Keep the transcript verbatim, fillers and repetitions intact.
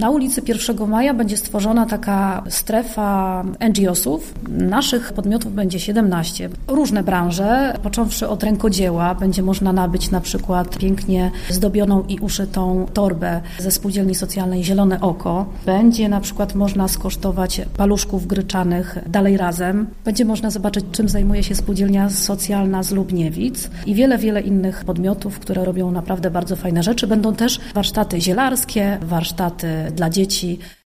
Na ulicy pierwszego Maja będzie stworzona taka strefa N G O sów. Naszych podmiotów będzie siedemnaście. Różne branże, począwszy od rękodzieła, będzie można nabyć na przykład pięknie zdobioną i uszytą torbę ze spółdzielni socjalnej Zielone Oko. Będzie na przykład można skosztować paluszków gryczanych Dalej Razem. Będzie można zobaczyć, czym zajmuje się spółdzielnia socjalna z Lubniewic i wiele, wiele innych podmiotów, które robią naprawdę bardzo fajne rzeczy. Będą też warsztaty zielarskie, warsztaty dla dzieci.